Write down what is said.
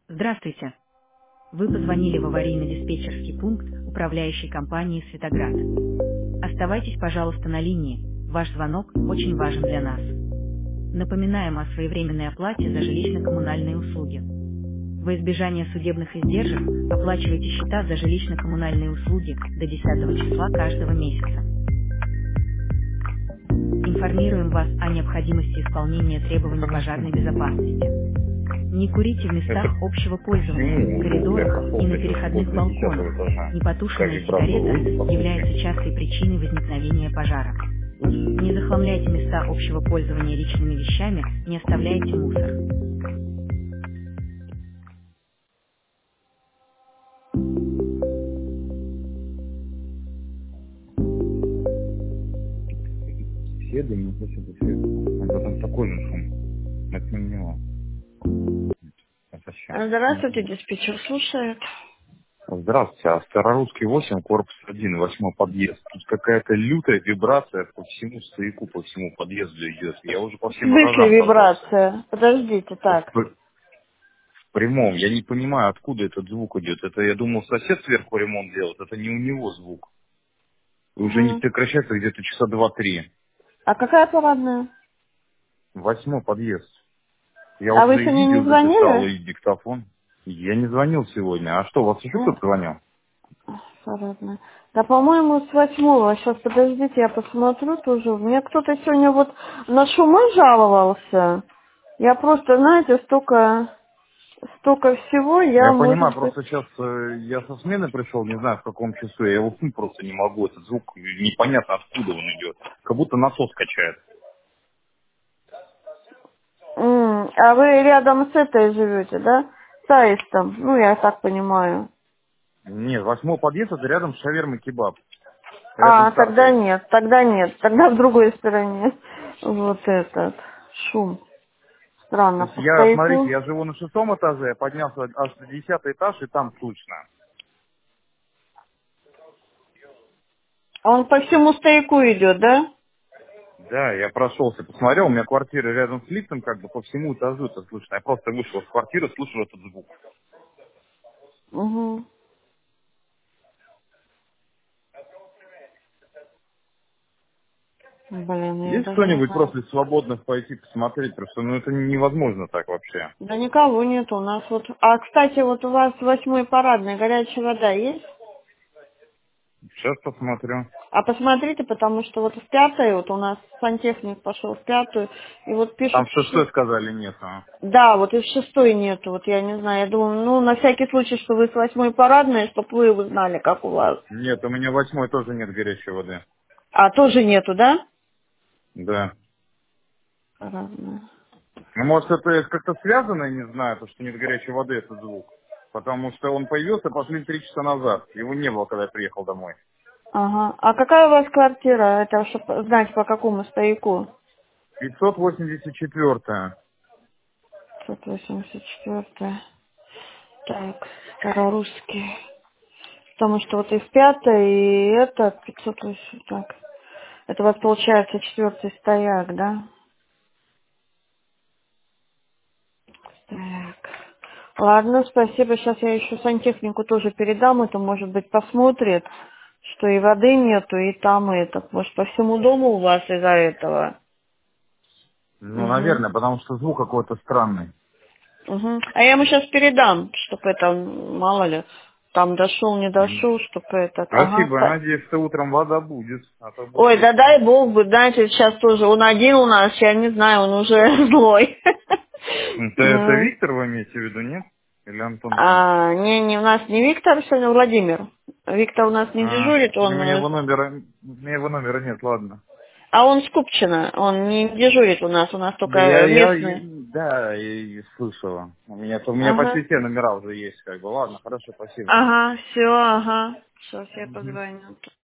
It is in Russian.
Здравствуйте. Вы позвонили в аварийно-диспетчерский пункт управляющей компании «Светоград». Оставайтесь, пожалуйста, на линии. Ваш звонок очень важен для нас. Напоминаем о своевременной оплате за жилищно-коммунальные услуги. Во избежание судебных издержек оплачивайте счета за жилищно-коммунальные услуги до 10 числа каждого месяца. Информируем вас о необходимости исполнения требований пожарной безопасности. Не курите в местах Это общего пользования, в я коридорах прошел и на где-то переходных после 10 балконах. этажа. Как Непотушенная вибратор сигарета выйди, является послушай. частой причиной возникновения пожара. Не захламляйте места общего пользования личными вещами, не оставляйте мусор. Беседы, не слышит беседы. А потом такой же шум. Это не него. Это сейчас. Здравствуйте, диспетчер слушает. Здравствуйте, а Старорусский 8, корпус 1, 8 подъезд. Тут какая-то лютая вибрация по всему стояку, по всему подъезду идет. Я уже по В всем смысле этажам раздался. вибрация? Подождите, так. В прямом. Я не понимаю, откуда этот звук идет. Это, я думал, сосед сверху ремонт делает. Это не у него звук. И уже не Мгм. прекращается где-то часа 2-3. А какая парадная? 8 подъезд. Я А вы уже и сегодня не видео записал, звонили? и диктофон. Я не звонил сегодня. А что, у вас еще Ну, кто-то звонил? парадная. Да, по-моему, с 8-го. Сейчас, подождите, я посмотрю тоже. Мне кто-то сегодня вот на шумы жаловался. Я просто, знаете, столько всего, я, Я понимаю, может быть... просто сейчас я со смены пришел, не знаю в каком часу, я его уснуть просто не могу. Этот звук непонятно откуда он идет. Как будто насос качает. А вы рядом с этой живете, да? С Аистом. Ну, я так понимаю. Нет, 8 подъезд это рядом с шавермой кебаб. Рядом А, с тогда аркой. нет, тогда нет, тогда в другой стороне. Вот этот шум. То Странно, есть по я, смотрите, стояку. я живу на 6 этаже, я поднялся аж на 10 этаж, и там слышно. А он по всему стояку идет, да? Да, я прошелся, посмотрел, у меня квартира рядом с лифтом, как бы по всему этажу это слышно. Я просто вышел из квартиры, слышу этот звук. Угу. Блин, я Есть даже не кто-нибудь знаю. просто из свободных пойти посмотреть, потому что ну, это невозможно так вообще. Да никого нет у нас вот. А, кстати, вот у вас 8-й парадной горячая вода есть? Сейчас посмотрю. А посмотрите, потому что вот в 5-й, вот у нас сантехник пошел в 5-ю, и вот Там пишут, в 6 сказали нет. А. да, вот и в 6-й нету, вот я не знаю, я думаю, ну, на всякий случай, что вы с 8-й парадной, чтобы вы узнали, как у вас. Нет, у меня 8 тоже нет горячей воды. А, тоже нету, да? Да. Парадная. Ну, может, это как-то связано, я не знаю, то, что нет горячей воды, этот звук. Потому что он появился последние 3 часа назад. Его не было, когда я приехал домой. Ага. А какая у вас квартира? Это, чтобы знать, по какому стояку? 584. 584. Так, старорусский. Потому что вот и в 5-й, и это 580. Так. Это у вас получается 4-й стояк, да? Так. Ладно, спасибо. Сейчас я еще сантехнику тоже передам. Это, может быть, посмотрит, что и воды нету, и там и это. Может, по всему дому у вас из-за этого. Ну, Угу. наверное, потому что звук какой-то странный. Угу. А я ему сейчас передам, чтобы это, мало ли, там дошел, не Мгм. дошел, чтобы этот. Ага. Спасибо, я надеюсь, что утром вода будет, а то будет Ой, да весело. дай бог бы, знаете, сейчас тоже он один у нас, я не знаю, он уже злой. Это Ну. Виктор вы имеете в виду, нет? Или Антон-то? А, не, у нас не Виктор сегодня, Владимир. Виктор у нас не А, дежурит, у он, меня его номера нет, ладно. а он с Купчино, он не дежурит у нас Да, только местный. да, я слышала. У меня Ага, почти все номера уже есть, как бы. Ладно, хорошо, спасибо. ага, все, ага. Сейчас я Мгм. позвоню.